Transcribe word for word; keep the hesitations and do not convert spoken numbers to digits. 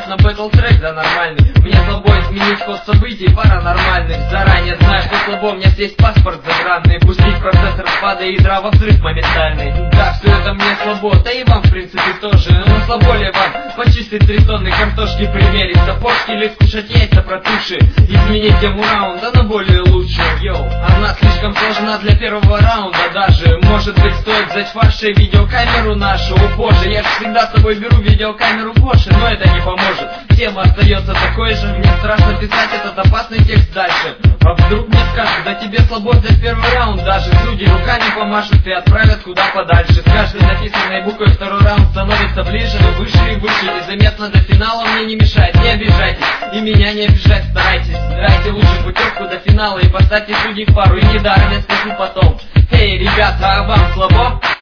на бэтл трек, да нормальный. Мне слабо изменить ход событий паранормальных. Заранее знаю, что слабо, у меня есть паспорт загранный. Пустить процесс распада ядра во взрыв моментальный. Да, все это мне слабо, да и вам в принципе тоже. Но слабо ли вам почистить три тонны картошки, примерить сапожки или скушать яйца протуши? Изменить тему раунда на более лучшую, йоу. Она слишком сложна для первого раунда даже. Может быть, стоит взять фарши видеокамеру нашу. О боже, я ж всегда с собой беру видеокамеру Гоши, но это не поможет. Тема остается такой же, мне страшно писать этот опасный текст дальше. А вдруг мне скажут, да тебе слабо взять первый раунд даже. Люди руками помашут и отправят куда подальше. С каждой написанной буквой второй раунд становится ближе, но выше и выше. Незаметно до финала мне не мешает, не обижайтесь. И меня не обижать старайтесь. Дайте лучше путевку до финала и поставьте судей в пару. И недаром я скажу потом: эй, ребята, а вам слабо?